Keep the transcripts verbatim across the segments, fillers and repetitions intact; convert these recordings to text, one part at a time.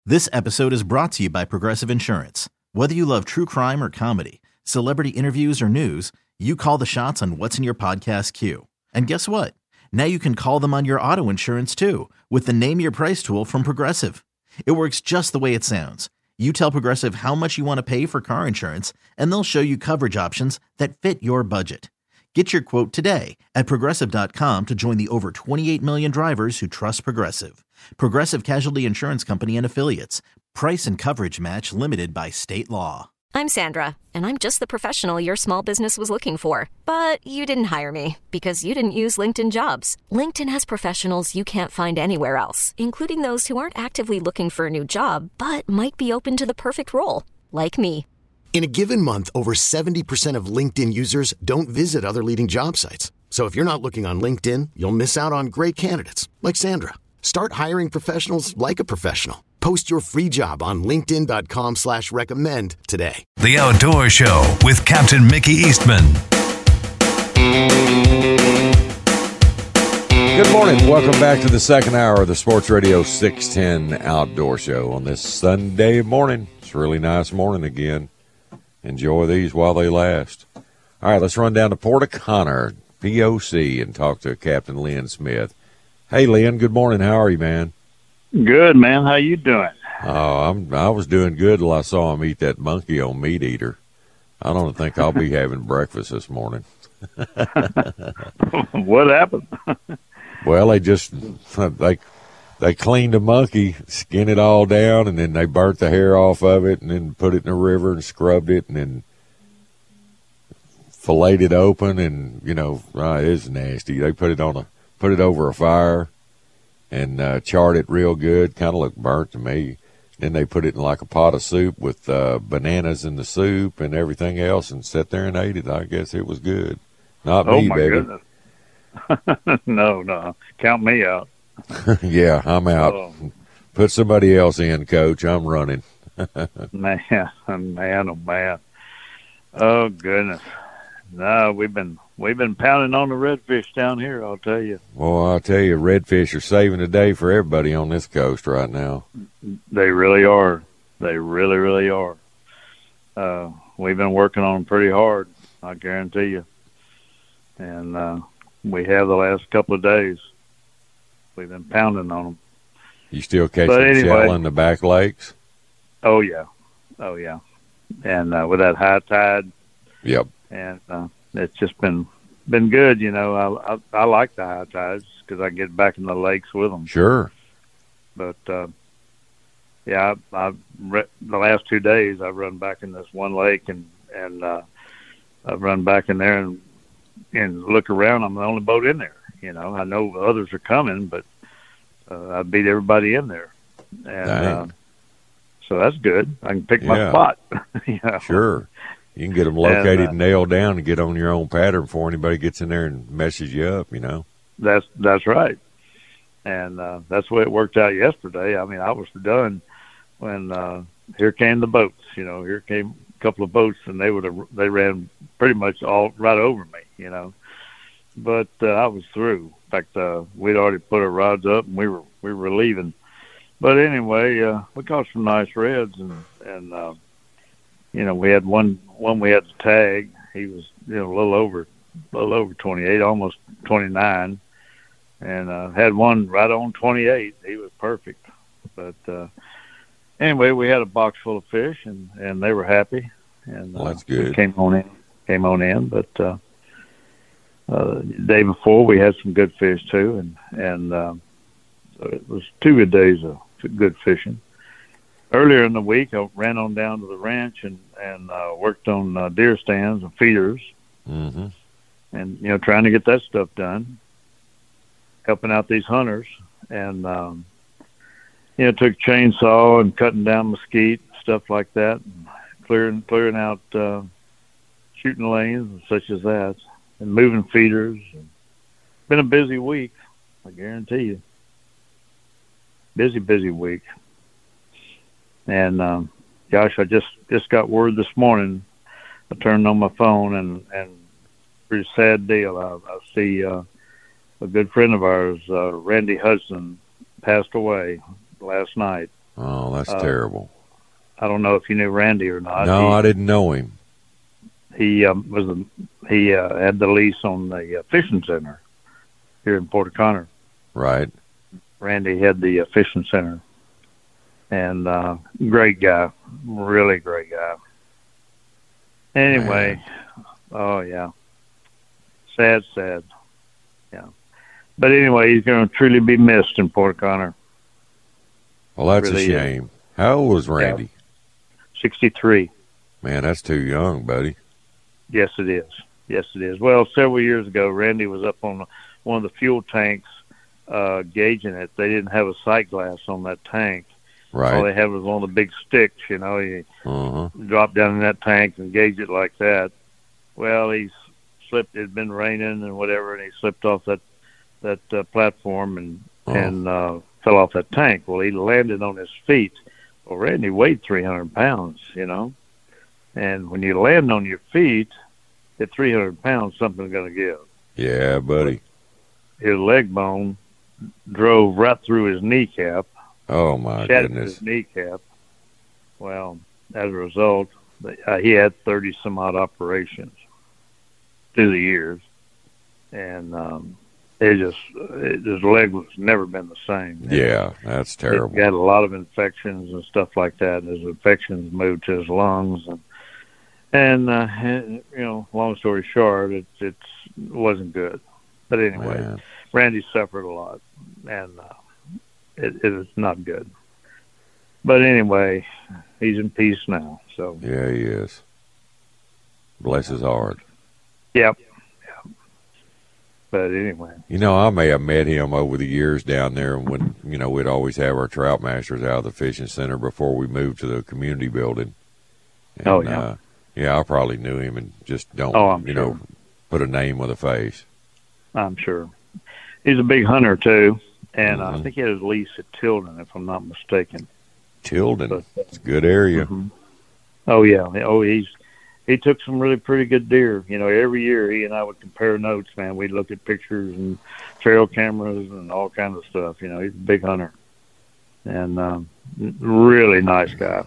This episode is brought to you by Progressive Insurance. Whether you love true crime or comedy, celebrity interviews or news, you call the shots on what's in your podcast queue. And guess what? Now you can call them on your auto insurance too with the Name Your Price tool from Progressive. It works just the way it sounds. You tell Progressive how much you want to pay for car insurance, and they'll show you coverage options that fit your budget. Get your quote today at Progressive dot com to join the over twenty-eight million drivers who trust Progressive. Progressive Casualty Insurance Company and Affiliates. Price and coverage match limited by state law. I'm Sandra, and I'm just the professional your small business was looking for. But you didn't hire me because you didn't use LinkedIn Jobs. LinkedIn has professionals you can't find anywhere else, including those who aren't actively looking for a new job, but might be open to the perfect role, like me. In a given month, over seventy percent of LinkedIn users don't visit other leading job sites. So if you're not looking on LinkedIn, you'll miss out on great candidates like Sandra. Start hiring professionals like a professional. Post your free job on linkedin dot com slash recommend today. The Outdoor Show with Captain Mickey Eastman. Good morning. Welcome back to the second hour of the Sports Radio six ten Outdoor Show on this Sunday morning. It's a really nice morning again. Enjoy these while they last. All right, let's run down to Port O'Connor, P O C, and talk to Captain Lynn Smith. Hey, Lynn, good morning. How are you, man? Good, man. How you doing? Oh, I'm. I was doing good till I saw him eat that monkey on Meat Eater. I don't think I'll be having breakfast this morning. What happened? Well, they just they they cleaned the monkey, skinned it all down, and then they burnt the hair off of it, and then put it in the river and scrubbed it, and then filleted it open, and you know, uh, it is nasty. They put it on a put it over a fire and uh, charred it real good. Kind of looked burnt to me. Then they put it in like a pot of soup with uh, bananas in the soup and everything else, and sat there and ate it. I guess it was good. Not oh me, my baby. Goodness. no, no. Count me out. Yeah, I'm out. Oh. Put somebody else in, Coach. I'm running. man, man, oh man. Oh goodness. No, we've been we've been pounding on the redfish down here, I'll tell you. Well, I'll tell you, redfish are saving the day for everybody on this coast right now. They really are. They really, really are. Uh, we've been working on them pretty hard, I guarantee you. And uh, we have the last couple of days. We've been pounding on them. You still catching anyway, shell in the back lakes? Oh, yeah. Oh, yeah. And uh, with that high tide. Yep. And uh, it's just been been good, you know. I I, I like the high tides because I get back in the lakes with them. Sure. But, uh, yeah, I, I've re- the last two days I've run back in this one lake, and, and uh, I've run back in there and, and look around. I'm the only boat in there. You know, I know others are coming, but uh, I beat everybody in there. And uh, so that's good. I can pick yeah. my spot. you know? Sure. You can get them located, and, uh, nailed down, and get on your own pattern before anybody gets in there and messes you up, you know. That's that's right. And uh, that's the way it worked out yesterday. I mean, I was done when uh, here came the boats. You know, here came a couple of boats, and they would have they ran pretty much all right over me, you know. But uh, I was through. In fact, uh, we'd already put our rods up, and we were we were leaving. But anyway, uh, we caught some nice reds, and and uh, you know, we had one one we had to tag. He was you know a little over a little over twenty-eight, almost twenty-nine, and uh, had one right on twenty-eight. He was perfect. But uh, anyway, we had a box full of fish, and, and they were happy. And well, that's uh, good. Came on in, came on in, but. Uh, Uh, the day before we had some good fish too, and and um, so it was two good days of good fishing. Earlier in the week, I ran on down to the ranch and and uh, worked on uh, deer stands and feeders, mm-hmm. and you know trying to get that stuff done, helping out these hunters, and um, you know took a chainsaw and cutting down mesquite, stuff like that, and clearing clearing out uh, shooting lanes and such as that. And moving feeders. It's been a busy week, I guarantee you. Busy, busy week. And um, gosh, I just, just got word this morning. I turned on my phone, and and pretty sad deal. I, I see uh, a good friend of ours, uh, Randy Hudson, passed away last night. Oh, that's uh, terrible. I don't know if you knew Randy or not. No, he, I didn't know him. He um, was a, he uh, had the lease on the uh, fishing center here in Port O'Connor. Right. Randy had the uh, fishing center, and uh, great guy, really great guy. Anyway, Man. oh yeah, sad, sad, yeah. But anyway, he's going to truly be missed in Port O'Connor. Well, that's really a shame. Is. How old was Randy? Yeah. sixty-three. Man, that's too young, buddy. Yes, it is. Yes, it is. Well, several years ago, Randy was up on one of the fuel tanks uh, gauging it. They didn't have a sight glass on that tank. Right. All they had was one of the big sticks, you know. He uh-huh. dropped down in that tank and gauged it like that. Well, he slipped. It had been raining and whatever, and he slipped off that that uh, platform and oh. and uh, fell off that tank. Well, he landed on his feet. Well, Randy weighed three hundred pounds, you know. And when you land on your feet at three hundred pounds, something's going to give. Yeah, buddy. His leg bone drove right through his kneecap. Oh, my shattered goodness. His kneecap. Well, as a result, uh, he had thirty-some-odd operations through the years. And um, it just, it, his leg was never been the same. Yeah, that's terrible. He had a lot of infections and stuff like that. His infections moved to his lungs, and And, uh, and, you know, long story short, it it wasn't good. But anyway, Man. Randy suffered a lot, and uh, it, it was not good. But anyway, he's in peace now. So yeah, he is. Bless his heart. Yep. yep. But anyway. You know, I may have met him over the years down there when, you know, we'd always have our trout masters out of the fishing center before we moved to the community building. And, oh, yeah. Uh, Yeah, I probably knew him and just don't, oh, I'm you sure. know, put a name with a face. I'm sure. He's a big hunter, too, and mm-hmm. I think he had his lease at Tilden, if I'm not mistaken. Tilden. But, it's a good area. Mm-hmm. Oh, yeah. Oh, he's he took some really pretty good deer. You know, every year he and I would compare notes, man. We'd look at pictures and trail cameras and all kinds of stuff. You know, he's a big hunter and um, really nice guy.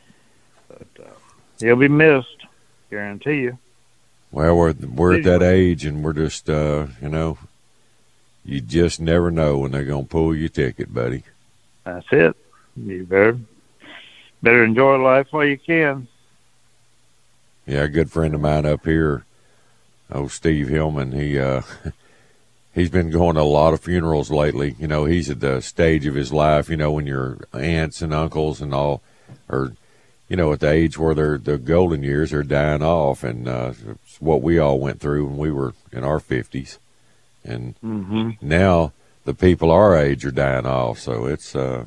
But uh, he'll be missed, guarantee you. Well, we're we're at that age, and we're just, uh, you know, you just never know when they're going to pull your ticket, buddy. That's it. You better, better enjoy life while you can. Yeah, a good friend of mine up here, oh, Steve Hillman, he, uh, he's been going to a lot of funerals lately. You know, he's at the stage of his life, you know, when your aunts and uncles and all are, you know, at the age where they're, the golden years are dying off, and uh, it's what we all went through when we were in our fifties. And mm-hmm. now the people our age are dying off, so it's uh,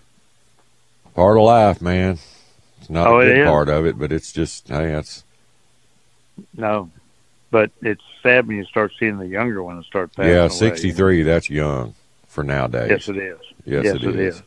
part of life, man. It's not oh, a good is. part of it, but it's just, hey, that's... No, but it's sad when you start seeing the younger ones start passing Yeah, away. sixty-three, that's young for nowadays. Yes, it is. Yes, yes it, it is. is.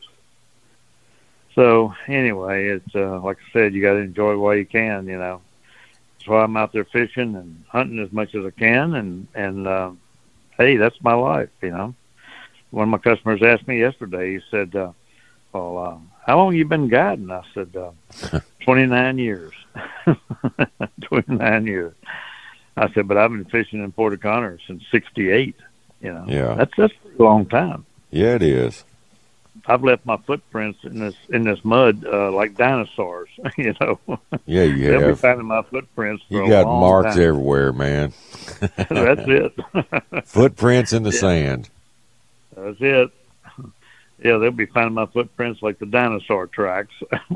So anyway, it's uh, like I said, you got to enjoy it while you can. You know, that's why I'm out there fishing and hunting as much as I can. And and uh, hey, that's my life. You know, one of my customers asked me yesterday. He said, uh, "Well, uh, how long have you been guiding?" I said, uh, twenty-nine years. twenty-nine years. I said, but I've been fishing in Port O'Connor since sixty-eight. You know, yeah, that's that's a long time. Yeah, it is. I've left my footprints in this in this mud uh, like dinosaurs, you know. Yeah, you They'll have. be finding my footprints for you a got long marks time. everywhere, man. That's it. Footprints in the yeah. sand. That's it. Yeah, they'll be finding my footprints like the dinosaur tracks.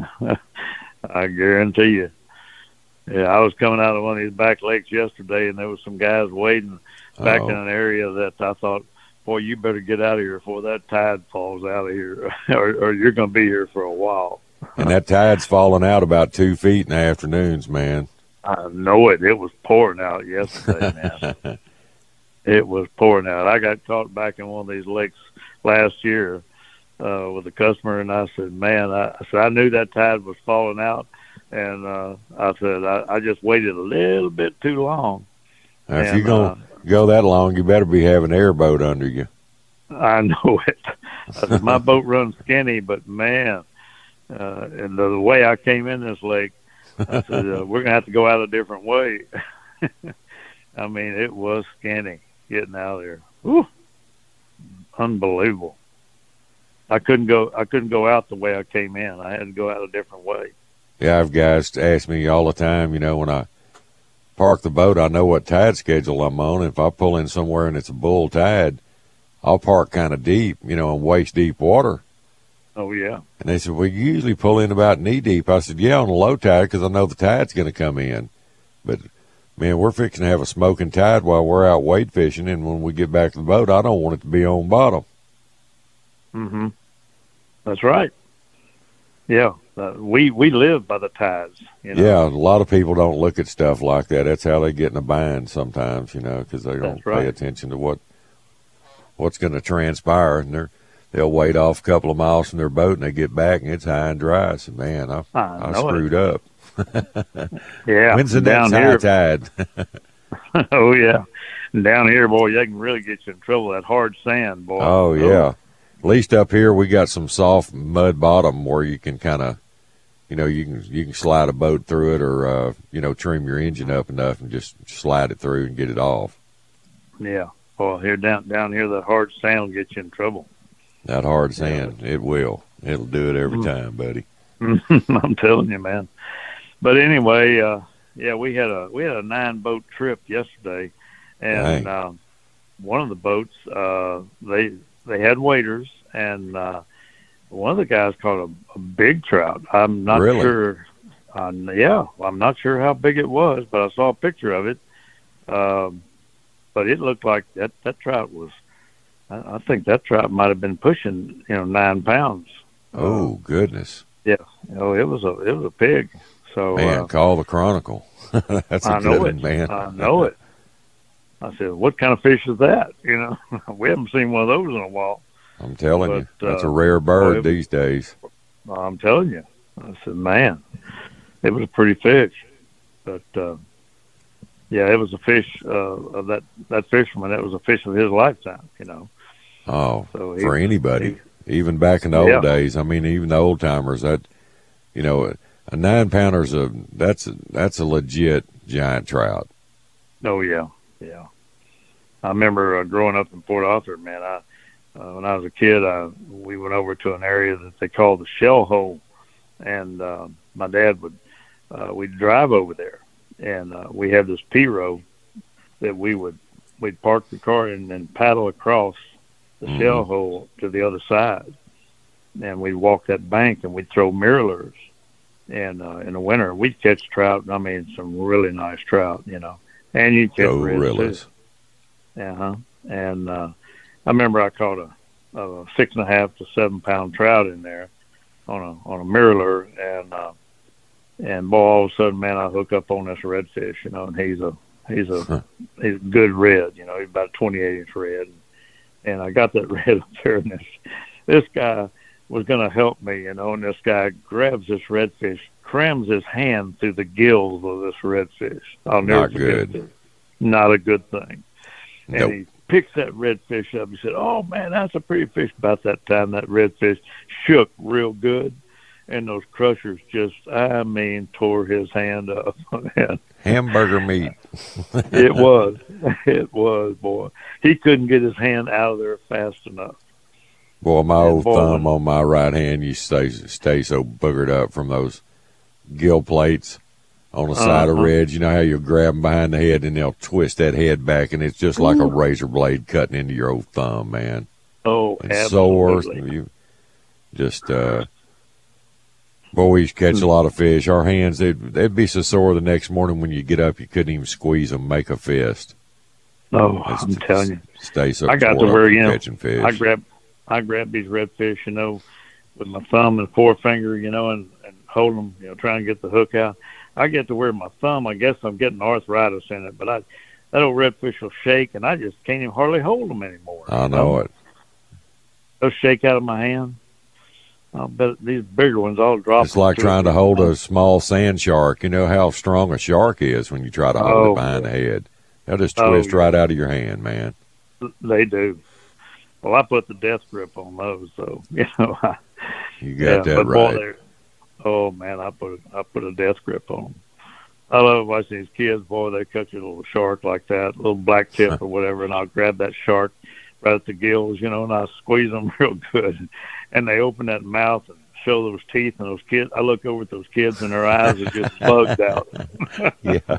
I guarantee you. Yeah, I was coming out of one of these back lakes yesterday, and there was some guys wading back Uh-oh. in an area that I thought, boy, you better get out of here before that tide falls out of here, or, or you're going to be here for a while. And that tide's falling out about two feet in the afternoons, man. I know it. It was pouring out yesterday, man. It was pouring out. I got caught back in one of these lakes last year uh, with a customer, and I said, man, I, I said I knew that tide was falling out, and uh, I said I, I just waited a little bit too long. Now, if and, you're going to uh, go that long, you better be having an airboat under you. I know it. I said, my boat runs skinny, but man, uh, and the, the way I came in this lake, I said, uh, we're going to have to go out a different way. I mean, it was skinny getting out there. Whew. Unbelievable. I couldn't go. I couldn't go out the way I came in. I had to go out a different way. Yeah, I've guys ask me all the time. You know, when I park the boat, I know what tide schedule I'm on. If I pull in somewhere and it's a bull tide, I'll park kind of deep, you know, in waist deep water. Oh yeah. And they said, well, you usually pull in about knee deep. I said, yeah, on a low tide because I know the tide's going to come in. But man, we're fixing to have a smoking tide while we're out wade fishing, and when we get back to the boat, I don't want it to be on bottom. Mm-hmm. That's right. Yeah, uh, we we live by the tides. You know? Yeah, a lot of people don't look at stuff like that. That's how they get in a bind sometimes, you know, because they don't That's right. pay attention to what what's going to transpire, and they're they'll wade off a couple of miles from their boat, and they get back, and it's high and dry. So, man, I I, I know screwed it. up. Yeah, When's the down next high here, tide? Oh yeah, and down here, boy, they can really get you in trouble. That hard sand, boy. Oh, yeah. At least up here, we got some soft mud bottom where you can kind of, you know, you can you can slide a boat through it, or uh, you know, trim your engine up enough and just slide it through and get it off. Yeah. Well, here down down here, the hard sand will get you in trouble. That hard sand, yeah. It will. It'll do it every time, buddy. I'm telling you, man. But anyway, uh, yeah, we had a we had a nine boat trip yesterday, and uh, one of the boats uh, they they had waders, and uh, one of the guys caught a, a big trout. I'm not really? sure. Uh, yeah, I'm not sure how big it was, but I saw a picture of it. Um, but it looked like that that trout was. I, I think that trout might have been pushing, you know, nine pounds. Oh goodness! Yeah, oh, it was a it was a pig. So man, uh, call the Chronicle. That's a I good know one, it, man. I know it. I said, "What kind of fish is that?" You know, we haven't seen one of those in a while. I'm telling but, you, that's uh, a rare bird boy, it, these days. I'm telling you. I said, "Man, it was a pretty fish." But uh, yeah, it was a fish uh, of that that fisherman. That was a fish of his lifetime. You know. Oh, so he, for anybody, he, even back in the yeah. old days. I mean, even the old timers. That, you know, a nine pounder's a that's a, that's a legit giant trout. Oh yeah, yeah. I remember uh, growing up in Port Arthur, man. I uh, when I was a kid, I, we went over to an area that they called the Shell Hole, and uh, my dad would uh, we'd drive over there, and uh, we had this pirogue that we would we'd park the car and then paddle across the mm-hmm. shell hole to the other side, and we'd walk that bank and we'd throw mirrors. And uh, in the winter, we'd catch trout. I mean, some really nice trout, you know. And you'd catch oh, reds really? too. Uh-huh. And uh, I remember I caught a, a six and a half to seven pound trout in there on a on a mirror, and uh, and boy, all of a sudden, man, I hook up on this redfish, you know, and he's a he's a huh. he's a good red, you know, he's about twenty-eight inch red, and I got that red up there, and this this guy was going to help me, you know, and this guy grabs this redfish, crams his hand through the gills of this redfish. I'll never Not forget good. it. Not a good thing. And nope. he picks that redfish up. He said, "Oh man, that's a pretty fish." About that time, that redfish shook real good, and those crushers just, I mean, tore his hand up. Hamburger meat. It was. It was, boy. He couldn't get his hand out of there fast enough. Boy, my old boy, thumb on my right hand used to stay, stay so boogered up from those gill plates on the side uh-huh. of reds. You know how you grab them behind the head and they'll twist that head back, and it's just like Ooh. a razor blade cutting into your old thumb, man. Oh, and absolutely. Sore. You just, uh, boy, we used to catch a lot of fish. Our hands, they'd, they'd be so sore the next morning when you get up, you couldn't even squeeze them, make a fist. Oh, That's I'm telling you. Stay so I got tore to where, up you know, catching fish. I grab, I grab these redfish, you know, with my thumb and forefinger, you know, and, and hold them, you know, trying to get the hook out. I get to where my thumb, I guess I'm getting arthritis in it, but I, that old redfish will shake, and I just can't even hardly hold them anymore. I know it. They'll shake out of my hand. I'll bet these bigger ones all drop. It's like trying to hold a small sand shark. You know how strong a shark is when you try to hold oh, it behind yeah. the head. They'll just twist oh, right out of your hand, man. They do. Well, I put the death grip on those, so, you know. I, You got yeah, that but right. Boy, they're, oh man, I put a, I put a death grip on them. I love watching these kids, boy, they catch a little shark like that, a little black tip or whatever, and I'll grab that shark right at the gills, you know, and I squeeze them real good. And they open that mouth and show those teeth, and those kids, I look over at those kids and their eyes are just bugged out. Yeah.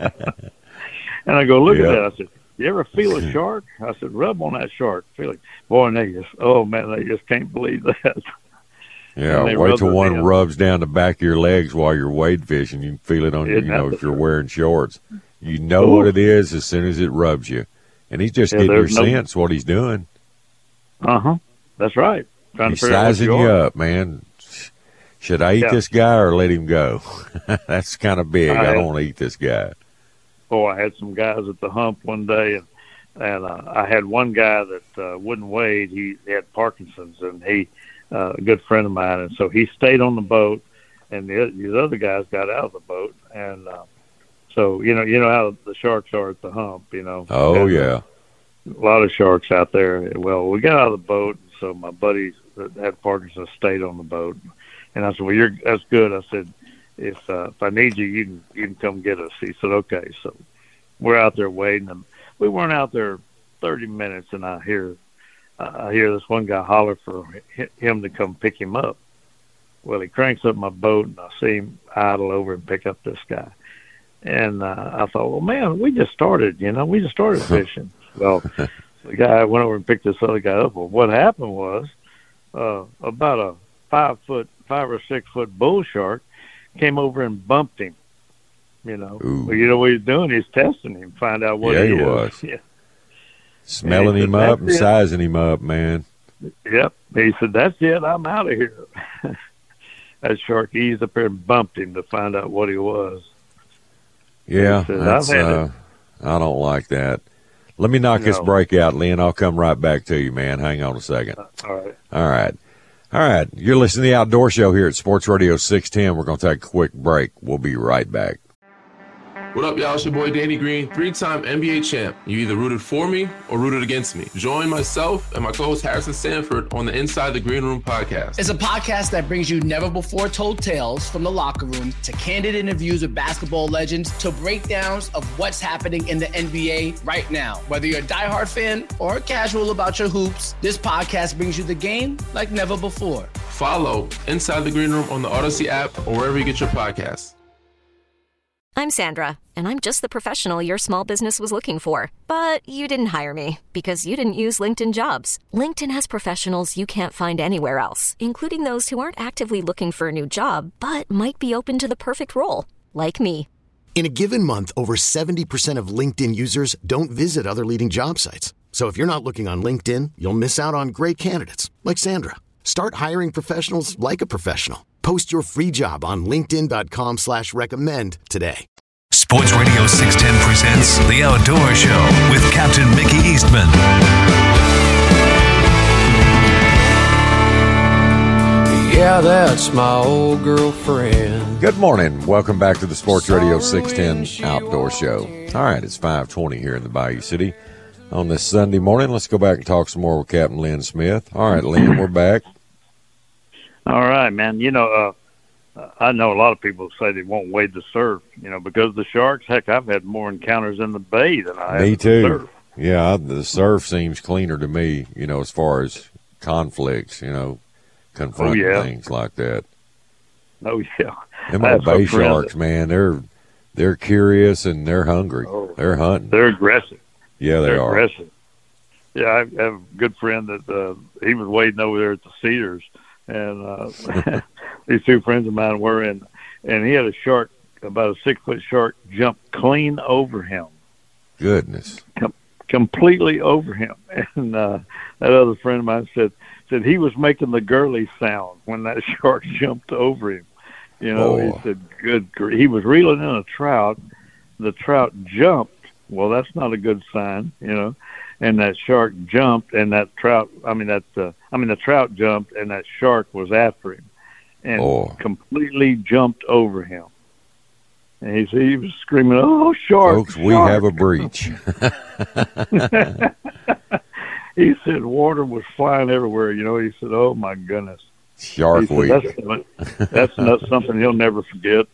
And I go, look yeah. at that. I said, you ever feel a shark? I said, rub on that shark. Feel it. Boy, and they just, oh man, they just can't believe that. Yeah, wait till one in. rubs down the back of your legs while you're wade fishing. You can feel it on your, you know, if you're wearing shorts. You know Ooh. what it is as soon as it rubs you. And he's just yeah, getting your no... sense what he's doing. Uh-huh. That's right. Trying he's to sizing you, you up, man. Should I eat yeah. this guy or let him go? That's kind of big. I, I don't want to eat this guy. Oh, I had some guys at the hump one day, and and uh, I had one guy that uh, wouldn't wade. He had Parkinson's, and he uh, a good friend of mine, and so he stayed on the boat, and the, these other guys got out of the boat, and uh, so you know you know how the sharks are at the hump, you know. Oh and, yeah, a lot of sharks out there. Well, we got out of the boat, and so my buddy that had Parkinson's stayed on the boat, and I said, "Well, you're that's good." I said, If uh, if I need you, you can you can come get us. He said, okay. So we're out there waiting, and we weren't out there thirty minutes, and I hear uh, I hear this one guy holler for him to come pick him up. Well, he cranks up my boat, and I see him idle over and pick up this guy. And uh, I thought, well, man, we just started, you know, we just started fishing. Well, the guy went over and picked this other guy up. Well, what happened was uh, about a five foot, five or six foot bull shark came over and bumped him, you know. Ooh. Well, you know what he's doing? He's testing him, find out what yeah, he, he is. was. Yeah. Smelling him said, up and it. sizing him up, man. Yep. He said, that's it. I'm out of here. That shark eased up there and bumped him to find out what he was. Yeah, said, that's, uh, I don't like that. Let me knock no. this break out, Lynn. I'll come right back to you, man. Hang on a second. Uh, all right. All right. All right, you're listening to the Outdoor Show here at Sports Radio six ten. We're going to take a quick break. We'll be right back. What up, y'all? It's your boy Danny Green, three-time N B A champ. You either rooted for me or rooted against me. Join myself and my co-host Harrison Sanford on the Inside the Green Room podcast. It's a podcast that brings you never-before-told tales from the locker room to candid interviews with basketball legends to breakdowns of what's happening in the N B A right now. Whether you're a diehard fan or casual about your hoops, this podcast brings you the game like never before. Follow Inside the Green Room on the Odyssey app or wherever you get your podcasts. I'm Sandra, and I'm just the professional your small business was looking for. But you didn't hire me because you didn't use LinkedIn Jobs. LinkedIn has professionals you can't find anywhere else, including those who aren't actively looking for a new job, but might be open to the perfect role, like me. In a given month, over seventy percent of LinkedIn users don't visit other leading job sites. So if you're not looking on LinkedIn, you'll miss out on great candidates, like Sandra. Start hiring professionals like a professional. Post your free job on linkedin.com slash recommend today. Sports Radio six ten presents The Outdoor Show with Captain Mickey Eastman. Yeah, that's my old girlfriend. Good morning. Welcome back to the Sports Radio six ten Outdoor Show. All right, it's five twenty here in the Bayou City on this Sunday morning. Let's go back and talk some more with Captain Lynn Smith. All right, Lynn, we're back. All right, man. You know, uh, I know a lot of people say they won't wade the surf, you know, because of the sharks. Heck, I've had more encounters in the bay than I have Me in too. the surf. Yeah, the surf seems cleaner to me, you know, as far as conflicts, you know, confronting oh, yeah. things like that. Oh, yeah. Them old bay sharks, man, they're they're curious and they're hungry. Oh, they're hunting. They're aggressive. Yeah, they they're are. aggressive. Yeah, I have a good friend that uh, he was wading over there at the Cedars. And uh, these two friends of mine were in, and he had a shark, about a six-foot shark, jump clean over him. Goodness. Com- completely over him. And uh, that other friend of mine said said he was making the girly sound when that shark jumped over him. You know, oh. he said, good grief. He was reeling in a trout. The trout jumped. Well, that's not a good sign, you know. And that shark jumped, and that trout, I mean, that, uh, I mean, the trout jumped, and that shark was after him and oh. completely jumped over him. And he, he was screaming, oh, shark, Folks, we shark. have a breach. He said water was flying everywhere. You know, he said, oh, my goodness. Shark said, Week. That's, that's not something he'll never forget.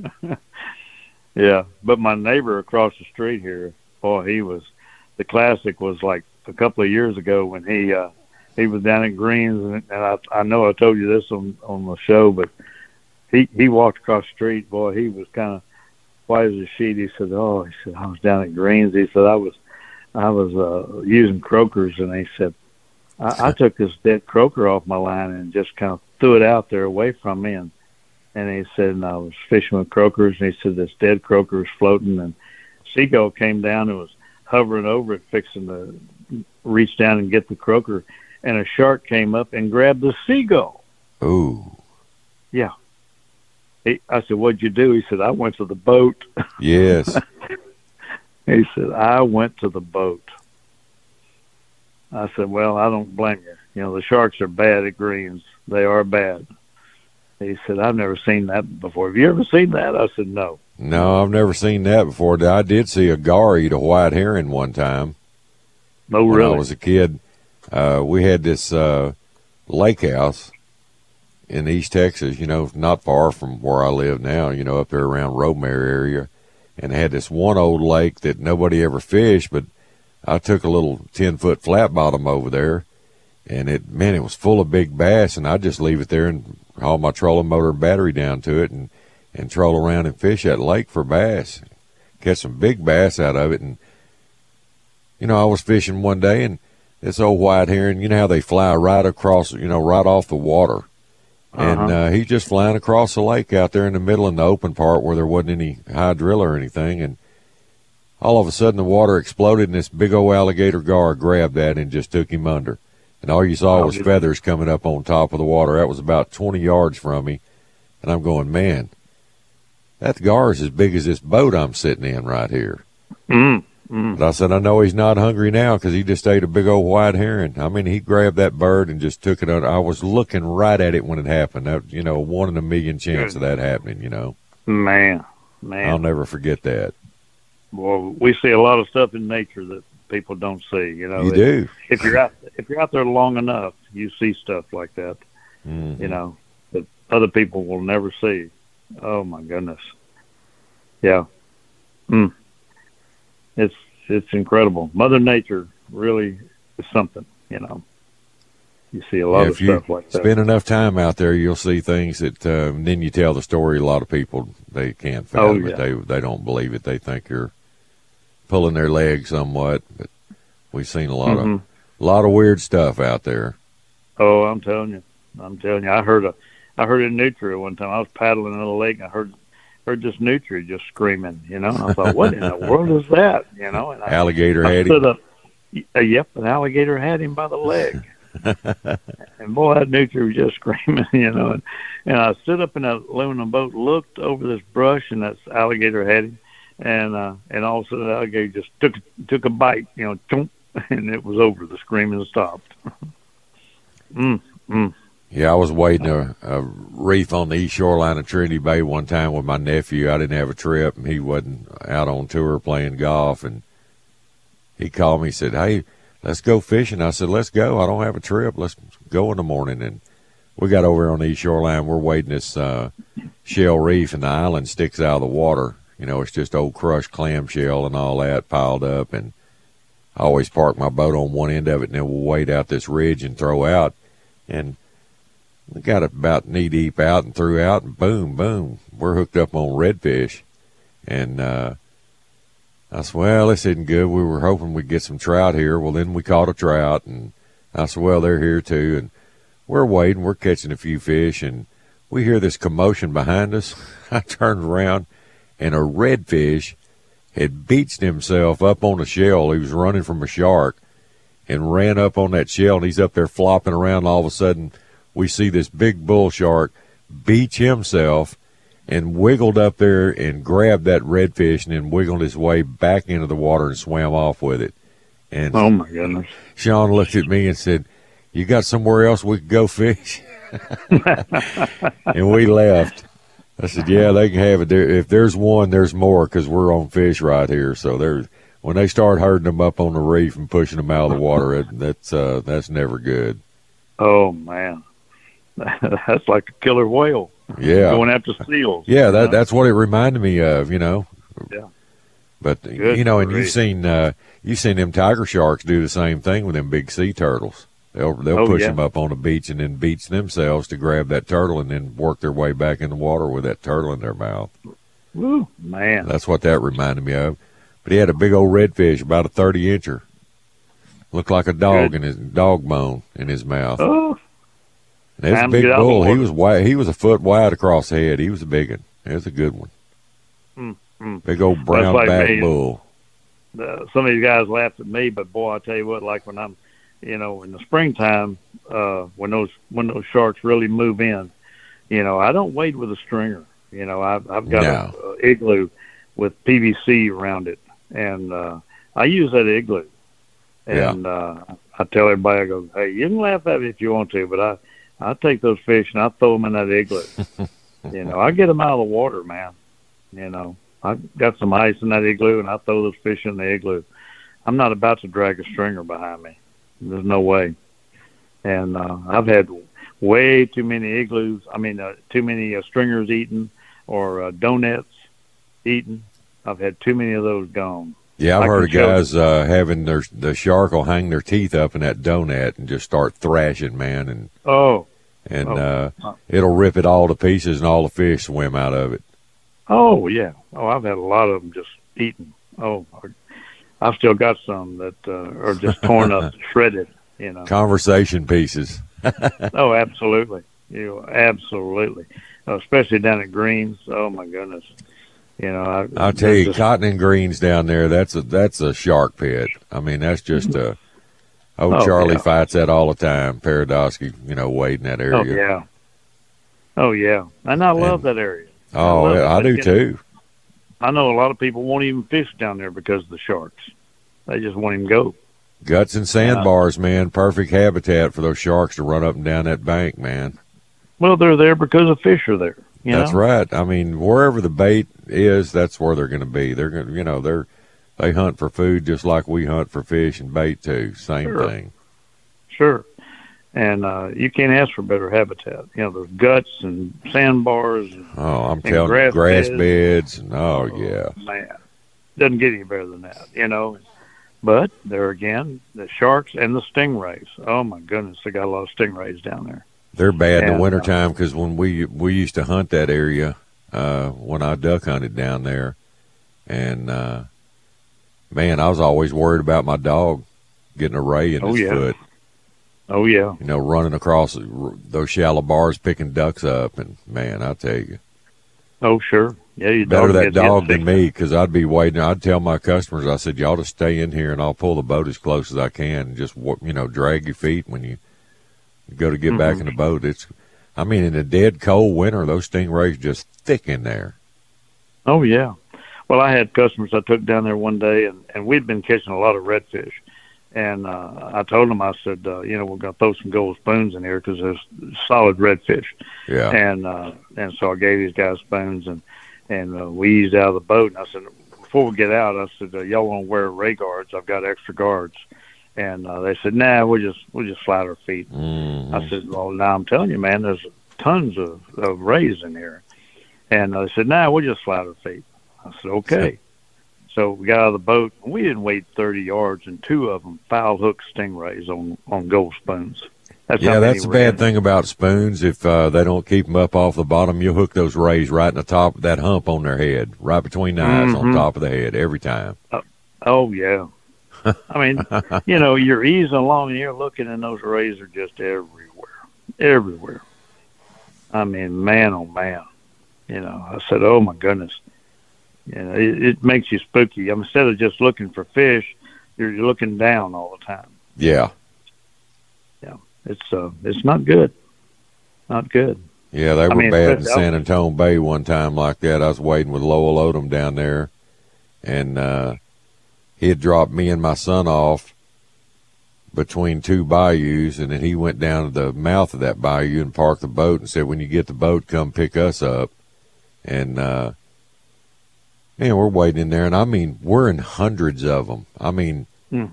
Yeah, but my neighbor across the street here, boy, he was, the classic was like a couple of years ago when he uh, he was down at Greens, and, and I, I know I told you this on, on the show, but he, he walked across the street, boy, he was kind of white as a sheet. He said, oh, he said, I was down at Greens. He said, I was I was uh, using croakers, and he said, I, I took this dead croaker off my line and just kind of threw it out there away from me, and And he said, and I was fishing with croakers, and he said this dead croaker was floating, and seagull came down and was hovering over it, fixing to reach down and get the croaker, and a shark came up and grabbed the seagull. Ooh. Yeah. He, I said, what'd you do? He said, I went to the boat. Yes. He said, I went to the boat. I said, well, I don't blame you. You know, the sharks are bad at Greens. They are bad. He said, I've never seen that before. Have you ever seen that? I said, no. No, I've never seen that before. I did see a gar eat a white heron one time. Oh, really? When I was a kid. Uh, we had this uh, lake house in East Texas, you know, not far from where I live now, you know, up there around Rosemary area. And it had this one old lake that nobody ever fished, but I took a little ten-foot flat bottom over there, and it, man, it was full of big bass, and I'd just leave it there and haul my trolling motor and battery down to it and, and troll around and fish that lake for bass. Catch some big bass out of it. And, you know, I was fishing one day, and this old white heron, you know how they fly right across, you know, right off the water. And Uh-huh. uh, he's just flying across the lake out there in the middle in the open part where there wasn't any hydrilla or anything. And all of a sudden the water exploded, and this big old alligator gar grabbed that and just took him under. And all you saw was feathers coming up on top of the water. That was about twenty yards from me. And I'm going, man, that gar is as big as this boat I'm sitting in right here. Mm, mm. But I said, I know he's not hungry now because he just ate a big old white heron. I mean, he grabbed that bird and just took it under. I was looking right at it when it happened. That, you know, one in a million chance of that happening, you know. Man, man. I'll never forget that. Well, we see a lot of stuff in nature that people don't see, you know. You if, do. If you're out if you're out there long enough, you see stuff like that, Mm-hmm. you know, that other people will never see. Oh my goodness. Yeah. Mm. It's it's incredible. Mother Nature really is something, you know. You see a lot Yeah, of if you stuff like that. spend enough time out there, you'll see things that uh, then you tell the story. A lot of people, they can't fathom Oh, it. yeah. They they don't believe it. They think you're pulling their leg somewhat. But we've seen a lot Mhm. of a lot of weird stuff out there. Oh, I'm telling you. I'm telling you. I heard a I heard a nutria one time. I was paddling in the lake and I heard heard this nutria just screaming, you know, and I thought, what in the world is that? You know, and I, Alligator I had stood him. up. Uh, yep, an alligator had him by the leg. And boy, that nutria was just screaming, you know. And, and I stood up in that aluminum boat, looked over this brush, and that alligator had him. And uh, and all of a sudden, the alligator just took took a bite, you know, chomp, and it was over. The screaming stopped. mm, mm. Yeah, I was wading a, a reef on the east shoreline of Trinity Bay one time with my nephew. I didn't have a trip, and he wasn't out on tour playing golf. And he called me and said, hey, let's go fishing. I said, let's go. I don't have a trip. Let's go in the morning. And we got over on the east shoreline. We're wading this uh, shell reef, and the island sticks out of the water. You know, it's just old crushed clamshell and all that piled up. And I always park my boat on one end of it, and then we'll wade out this ridge and throw out. And we got it about knee deep out and threw out, and boom, boom, we're hooked up on redfish. And uh, I said, well, this isn't good. We were hoping we'd get some trout here. Well, then we caught a trout, and I said, well, they're here too. And we're wading, we're catching a few fish, and we hear this commotion behind us. I turned around, and a redfish had beached himself up on a shell. He was running from a shark and ran up on that shell, and he's up there flopping around. And all of a sudden, we see this big bull shark beach himself and wiggled up there and grabbed that redfish and then wiggled his way back into the water and swam off with it. And Oh my goodness. Sean looked at me and said, you got somewhere else we could go fish? And we left. I said, yeah, they can have it. There. If there's one, there's more, because we're on fish right here. So there's, when they start herding them up on the reef and pushing them out of the water, it, that's uh, that's never good. Oh man. that's like a killer whale. Yeah. Going after seals. Yeah, that you know? that's what it reminded me of, you know. Yeah. But, Good you know, and grief. you've seen, uh, you've seen them tiger sharks do the same thing with them big sea turtles. They'll, they'll Oh, push yeah. them up on the beach and then beach themselves to grab that turtle and then work their way back in the water with that turtle in their mouth. Woo, man. That's what that reminded me of. But he had a big old redfish, about a thirty incher. Looked like a dog Good. in his dog bone in his mouth. Oh, And it was a time to big get out of the bull. He water. was wide. He was a foot wide across the head. He was a big one. It was a good one. mm, mm. Big old That's brown like back me. bull. Uh, some of these guys laughed at me, but boy, I tell you what, like when I'm, you know, in the springtime, uh, when those when those sharks really move in, you know, I don't wade with a stringer. You know, I've I've got No. a, a igloo with P V C around it, and uh, I use that igloo. And uh, I tell everybody, I go, hey, you can laugh at me if you want to, but I I take those fish and I throw them in that igloo. You know, I get them out of the water, man. You know, I got some ice in that igloo, and I throw those fish in the igloo. I'm not about to drag a stringer behind me. There's no way. And uh, I've had way too many igloos. I mean, uh, too many uh, stringers eaten or uh, donuts eaten. I've had too many of those gone. Yeah, I've I heard of can show- guys uh, having their the shark will hang their teeth up in that donut and just start thrashing, man, and Oh, and Oh. uh, it'll rip it all to pieces, and all the fish swim out of it. oh yeah. Oh, I've had a lot of them just eaten. Oh, I've still got some that uh, are just torn up, shredded. You know. Conversation pieces. Oh, absolutely. You absolutely, especially down at Greens. Oh my goodness. You know, I, I'll tell you, just- Cotton and Greens down there, that's a that's a shark pit. I mean, that's just a old Oh, Charlie yeah. fights that all the time. Paradosky, you know, wading that area. Oh yeah. Oh yeah, and I love And- that area. Oh, love yeah, it. I But, do you know, too. I know a lot of people won't even fish down there because of the sharks. They just won't even go. Guts and sandbars, man, perfect habitat for those sharks to run up and down that bank, man. Well, they're there because the fish are there. You That's know? right. I mean, wherever the bait is, that's where they're going to be. They're going, to, you know, they're they hunt for food just like we hunt for fish and bait too. Same Sure. thing. Sure. And uh, you can't ask for better habitat. You know, there's guts and sandbars. And, Oh, I'm and telling you, grass grass beds. beds. And, oh yeah, Man, doesn't get any better than that, you know. But there again, the sharks and the stingrays. Oh my goodness, they got a lot of stingrays down there. they're bad in And, the uh, wintertime because when we we used to hunt that area uh, when I duck hunted down there, and uh, man, I was always worried about my dog getting a ray in Oh, his yeah. foot. Oh yeah. You know, running across those shallow bars picking ducks up, and man, I tell you. Oh sure. Yeah, you Better that gets- gets dog than sick. me, because I'd be waiting. I'd tell my customers, I said, y'all just stay in here and I'll pull the boat as close as I can and just, wa- you know, drag your feet when you go to get back Mhm. in the boat. It's, I mean, in a dead cold winter, those stingrays just thick in there. Oh yeah. Well, I had customers I took down there one day, and, and we'd been catching a lot of redfish. And uh, I told them, I said, uh, you know, we're going to throw some gold spoons in here because there's solid redfish. Yeah. And uh, and so I gave these guys spoons, and and uh, we eased out of the boat. And I said, before we get out, I said, uh, y'all want to wear ray guards? I've got extra guards. And uh, they said, nah, we'll just we'll just slide our feet. Mhm. I said, well, now I'm telling you, man, there's tons of, of rays in here. And they said, nah, we'll just slide our feet. I said, okay. So we got out of the boat, and we didn't wait thirty yards, and two of them foul hook stingrays on, on gold spoons. That's how Yeah, many that's the were bad in thing about spoons. If uh, they don't keep them up off the bottom, you'll hook those rays right in the top of that hump on their head, right between the eyes on Mhm. top of the head every time. Oh, yeah. I mean, you know, you're easing along, and you're looking, and those rays are just everywhere, everywhere. I mean, man, oh, man. You know, I said, oh, my goodness. You know, it, it makes you spooky. I mean, instead of just looking for fish, you're, you're looking down all the time. Yeah. Yeah, it's uh, it's not good. Not good. Yeah, they I were mean, bad in especially- San Antonio Bay one time like that. I was waiting with Lowell Odom down there, and uh, he had dropped me and my son off between two bayous, and then he went down to the mouth of that bayou and parked the boat and said, when you get the boat, come pick us up. And, uh, man, we're waiting in there, and I mean, we're in hundreds of them. I mean, Mm-hmm.